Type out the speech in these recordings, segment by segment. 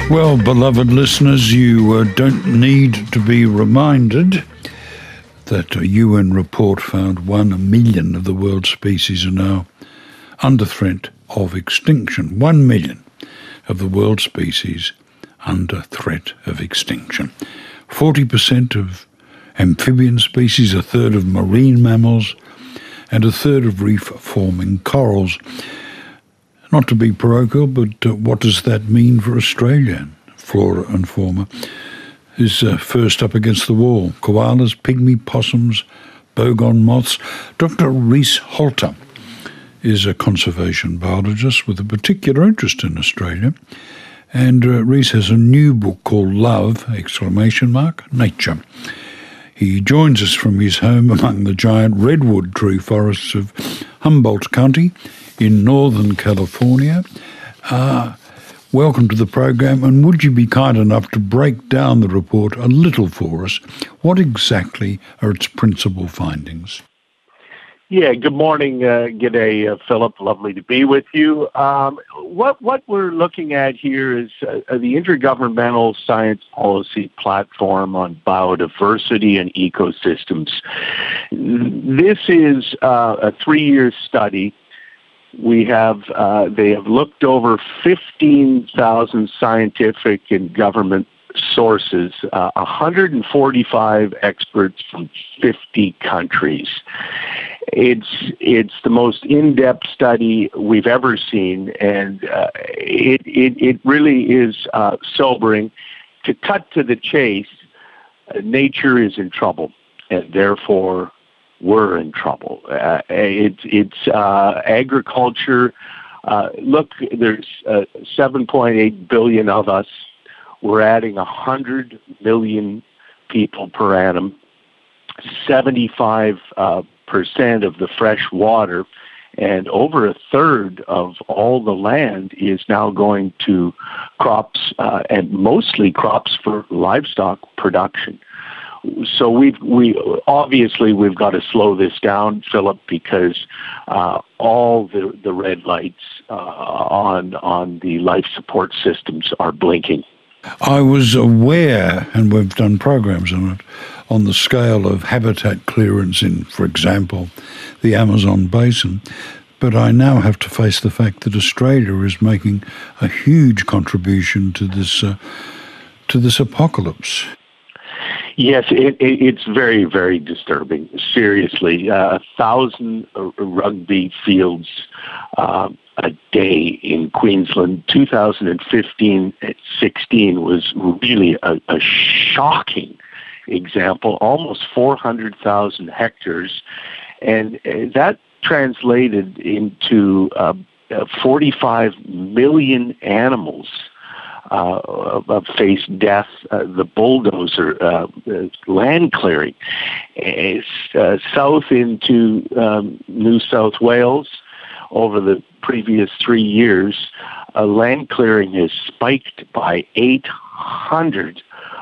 Well, beloved listeners, you don't need to be reminded that a UN report found 1 million of the world's species are now under threat of extinction. 1 million of the world's species under threat of extinction. 40% of amphibian species, a third of marine mammals, and a third of reef-forming corals. Not to be parochial, but what does that mean for Australia? Flora and fauna is first up against the wall. Koalas, pygmy possums, bogon moths. Dr. Rhys Holter is a conservation biologist with a particular interest in Australia. And Rhys has a new book called Love, Nature. He joins us from his home among the giant redwood tree forests of Humboldt County in Northern California. Welcome to the program, and would you be kind enough to break down the report a little for us? What exactly are its principal findings? Yeah, good morning. G'day, Philip. Lovely to be with you. What we're looking at here is the Intergovernmental Science Policy Platform on Biodiversity and Ecosystems. This is a 3-year study. They have looked over 15,000 scientific and government sources, 145 experts from 50 countries. It's the most in-depth study we've ever seen, and it really is sobering. To cut to the chase, nature is in trouble, and therefore we're in trouble. It's agriculture. Look, there's 7.8 billion of us. We're adding 100 million people per annum. 75% of the fresh water and over a third of all the land is now going to crops, and mostly crops for livestock production. So we've got to slow this down, Philip, because all the red lights on the life support systems are blinking. I was aware, and we've done programs on it, on the scale of habitat clearance in, for example, the Amazon basin. But I now have to face the fact that Australia is making a huge contribution to this apocalypse. Yes, it's very, very disturbing. Seriously, 1,000 rugby fields a day in Queensland. 2015-16 was really a shocking example. Almost 400,000 hectares, and that translated into 45 million animals faced death. The bulldozer land clearing. South into New South Wales, over the previous 3 years, land clearing has spiked by 800%.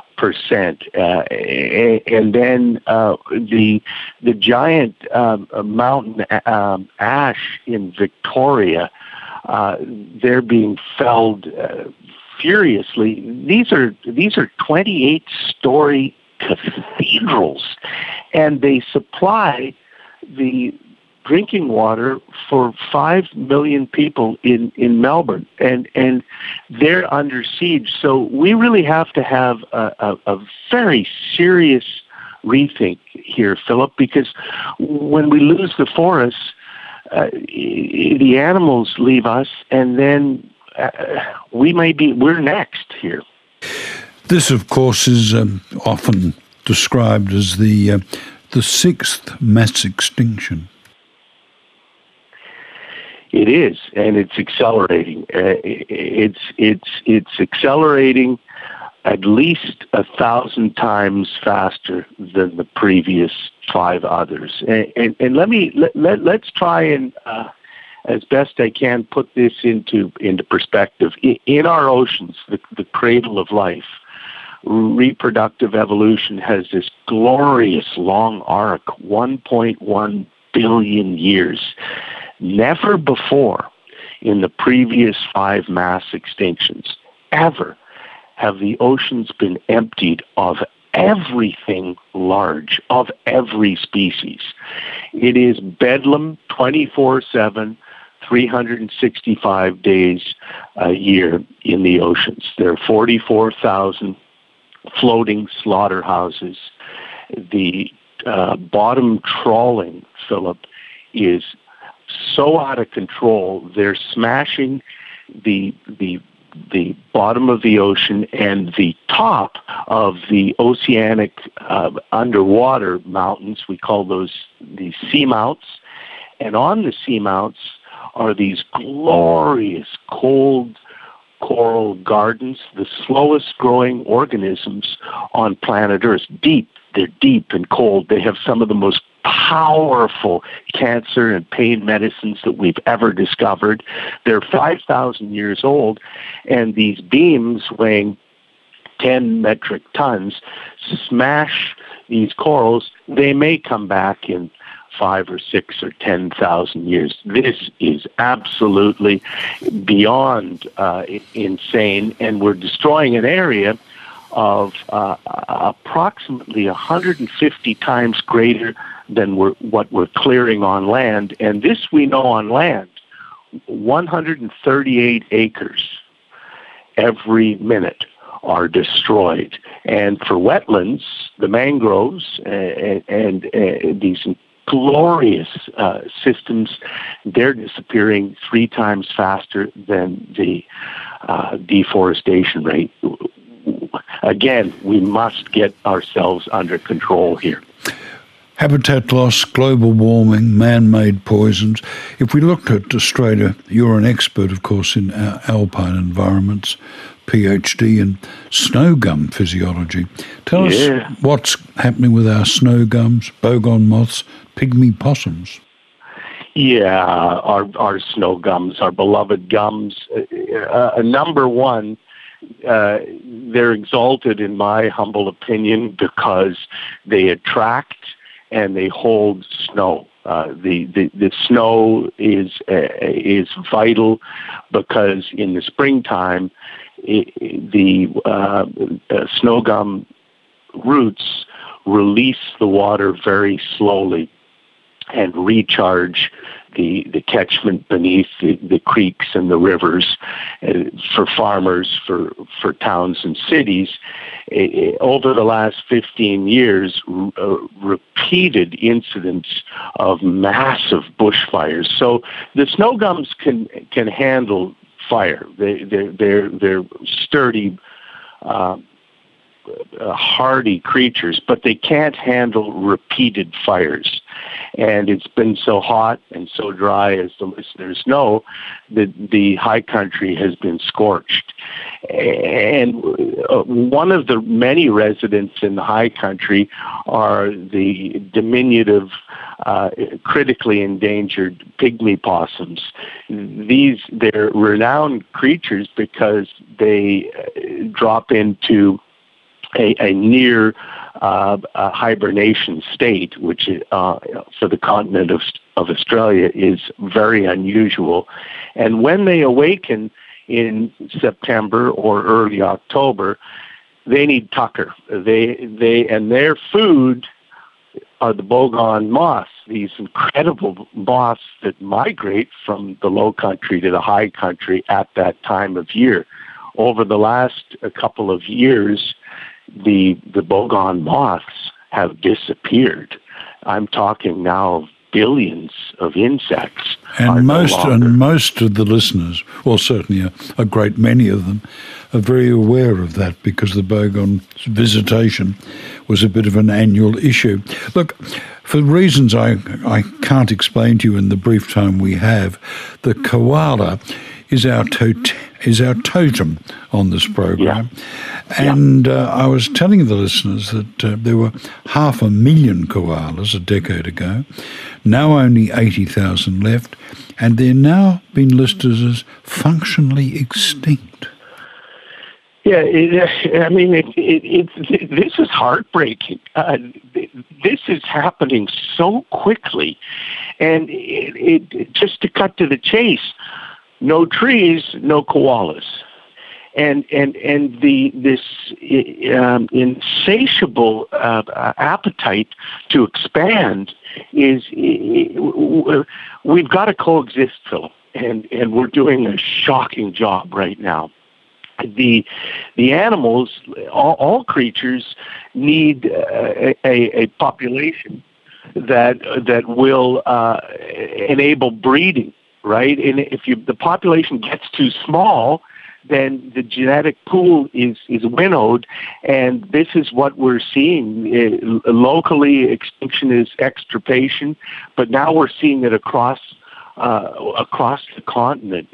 And then the giant mountain ash in Victoria, they're being felled furiously. These are 28-story cathedrals, and they supply the drinking water for 5 million people in Melbourne, and they're under siege. So we really have to have a very serious rethink here, Philip, because when we lose the forests, the animals leave us, and then we're next here. This, of course, is often described as the sixth mass extinction. It is, and it's accelerating. It's accelerating at least 1,000 times faster than the previous 5 others. And let's try and as best I can put this into perspective. In our oceans, the cradle of life, reproductive evolution has this glorious long arc, 1.1 billion years. Never before in the previous 5 mass extinctions ever have the oceans been emptied of everything large, of every species. It is bedlam 24/7, 365 days a year in the oceans. There are 44,000 floating slaughterhouses. The bottom trawling, Philip, is so out of control. They're smashing the bottom of the ocean and the top of the oceanic underwater mountains. We call those the seamounts. And on the seamounts are these glorious cold coral gardens, the slowest growing organisms on planet Earth. Deep. They're deep and cold. They have some of the most powerful cancer and pain medicines that we've ever discovered. They're 5,000 years old, and these beams weighing 10 metric tons smash these corals. They may come back in 5 or 6 or 10,000 years. This is absolutely beyond insane, and we're destroying an area of approximately 150 times greater than what we're clearing on land. And this we know on land, 138 acres every minute are destroyed. And for wetlands, the mangroves and these glorious systems, they're disappearing 3 times faster than the deforestation rate. Again, we must get ourselves under control here. Habitat loss, global warming, man-made poisons. If we looked at Australia, you're an expert, of course, in alpine environments, PhD in snow gum physiology. Tell us what's happening with our snow gums, bogon moths, pygmy possums. Yeah, our snow gums, our beloved gums. Number one, they're exalted, in my humble opinion, because they attract and they hold snow. The snow is vital because in the springtime, the snow gum roots release the water very slowly and recharge the catchment beneath the creeks and the rivers for farmers, for towns and cities. Over the last 15 years, repeated incidents of massive bushfires. So the snow gums can handle fire. They're sturdy, hardy creatures, but they can't handle repeated fires. And it's been so hot and so dry, as the listeners know, that the high country has been scorched. And one of the many residents in the high country are the diminutive, critically endangered pygmy possums. They're renowned creatures because they drop into a near hibernation state, which for the continent of Australia is very unusual. And when they awaken in September or early October, they need tucker. And their food are the bogon moths, these incredible moths that migrate from the low country to the high country at that time of year. Over the last couple of years, the bogon moths have disappeared. I'm talking now of billions of insects. And most of the listeners, or certainly a great many of them, are very aware of that because the bogon visitation was a bit of an annual issue. Look, for reasons I can't explain to you in the brief time we have, the koala is our totem on this program. Yeah. And I was telling the listeners that there were 500,000 koalas a decade ago, now only 80,000 left, and they're now been listed as functionally extinct. Yeah, this is heartbreaking. This is happening so quickly. And it just to cut to the chase, no trees, no koalas. and this insatiable appetite to expand is we've got to coexist, Philip, and we're doing a shocking job right now. The animals, all creatures, need a population that will enable breeding, right? And if the population gets too small, then the genetic pool is winnowed, and this is what we're seeing. Locally, extinction is extirpation, but now we're seeing it across the continent.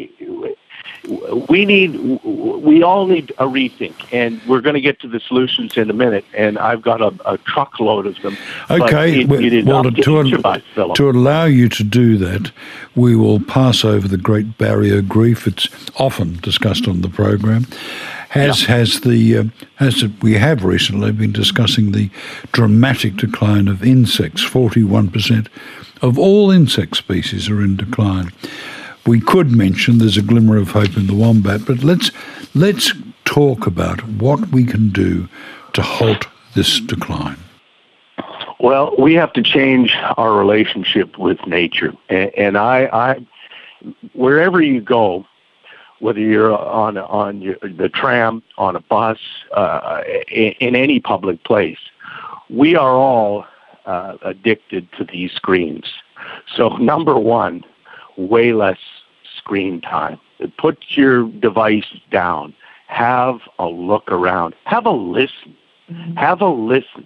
We all need a rethink, and we're going to get to the solutions in a minute, and I've got a truckload of them. Okay, to allow you to do that, we will pass over the Great Barrier Reef. It's often discussed on the program. We have recently been discussing the dramatic decline of insects. 41% of all insect species are in decline. We could mention there's a glimmer of hope in the wombat, but let's talk about what we can do to halt this decline. Well, we have to change our relationship with nature, and I wherever you go, whether you're on the tram, on a bus, in any public place, we are all addicted to these screens. So, number one, way less screen time. Put your device down. Have a look around. Have a listen. Have a listen.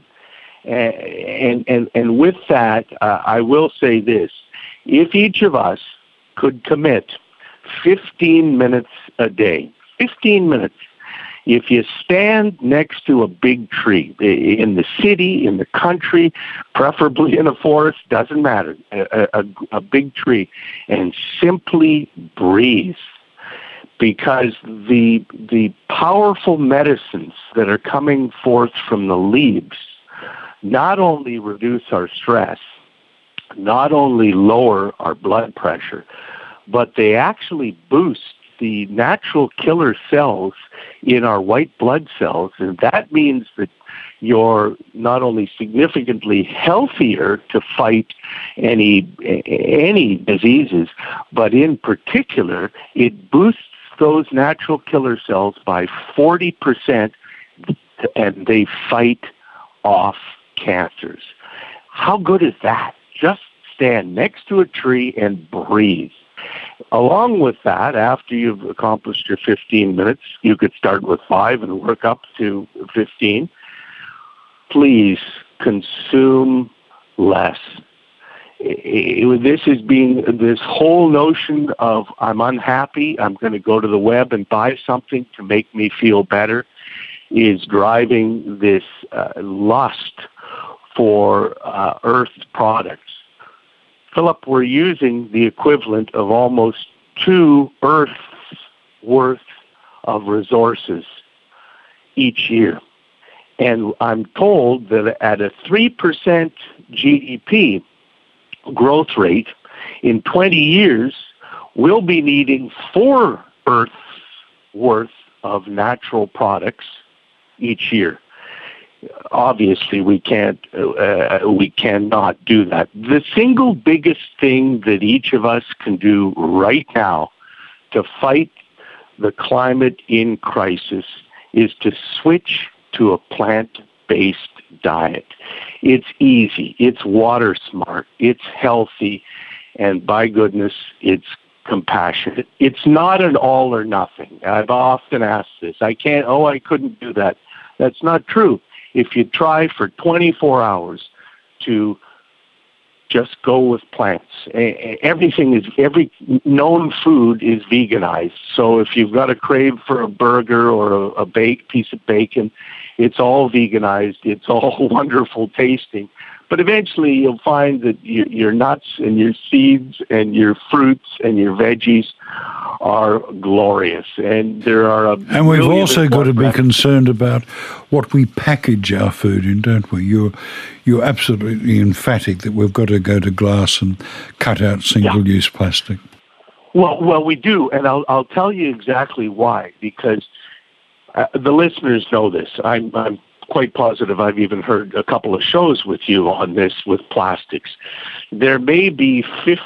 And with that, I will say this. If each of us could commit 15 minutes a day, 15 minutes, if you stand next to a big tree in the city, in the country, preferably in a forest, doesn't matter, a big tree, and simply breathe, because the powerful medicines that are coming forth from the leaves not only reduce our stress, not only lower our blood pressure, but they actually boost the natural killer cells in our white blood cells, and that means that you're not only significantly healthier to fight any diseases, but in particular, it boosts those natural killer cells by 40%, and they fight off cancers. How good is that? Just stand next to a tree and breathe. Along with that, after you've accomplished your 15 minutes, you could start with 5 and work up to 15. Please consume less. This whole notion of I'm unhappy, I'm going to go to the web and buy something to make me feel better, is driving this lust for earth products. Philip, we're using the equivalent of almost 2 Earths worth of resources each year. And I'm told that at a 3% GDP growth rate, in 20 years, we'll be needing 4 Earths worth of natural products each year. Obviously, we cannot do that. The single biggest thing that each of us can do right now to fight the climate in crisis is to switch to a plant-based diet. It's easy, it's water smart, it's healthy, and by goodness, it's compassionate. It's not an all or nothing. I've often asked this. I couldn't do that. That's not true. If you try for 24 hours to just go with plants, every known food is veganized. So if you've got a crave for a burger or a baked piece of bacon, it's all veganized. It's all wonderful tasting. But eventually you'll find that your nuts and your seeds and your fruits and your veggies are glorious. And there are and we've also got to be concerned about what we package our food in, don't we? You're absolutely emphatic that we've got to go to glass and cut out single-use plastic. Well, we do, and I'll tell you exactly why. Because the listeners know this. I'm quite positive I've even heard a couple of shows with you on this with plastics. There may be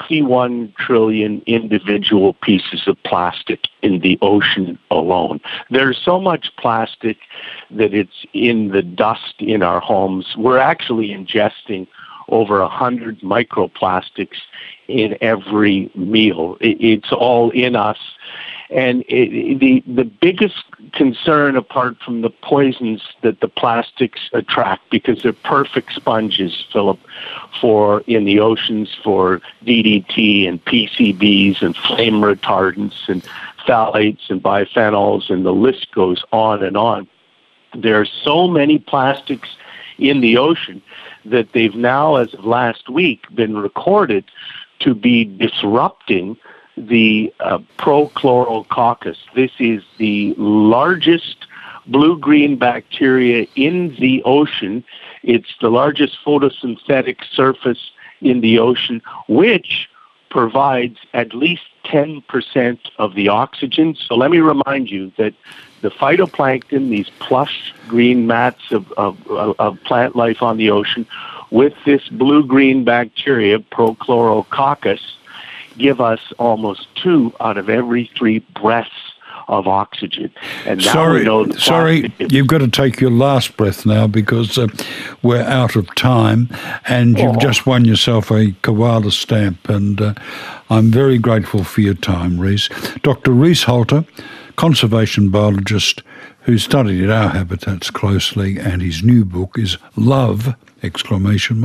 51 trillion individual pieces of plastic in the ocean alone. There's so much plastic that it's in the dust in our homes. We're actually ingesting over 100 microplastics in every meal. It's all in us. And the biggest concern, apart from the poisons that the plastics attract, because they're perfect sponges, Philip, for in the oceans for DDT and PCBs and flame retardants and phthalates and biphenyls, and the list goes on and on. There are so many plastics in the ocean that they've now, as of last week, been recorded to be disrupting the Prochlorococcus. This is the largest blue-green bacteria in the ocean. It's the largest photosynthetic surface in the ocean, which provides at least 10% of the oxygen. So let me remind you that the phytoplankton, these plush green mats of plant life on the ocean, with this blue-green bacteria, Prochlorococcus, give us almost 2 out of every 3 breaths of oxygen. And now we know you've got to take your last breath now, because we're out of time, and you've just won yourself a koala stamp, and I'm very grateful for your time, Rhys. Dr. Rhys Halter, conservation biologist who studied our habitats closely, and his new book is Love!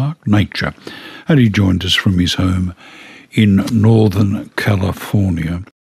Nature. And he joined us from his home in Northern California.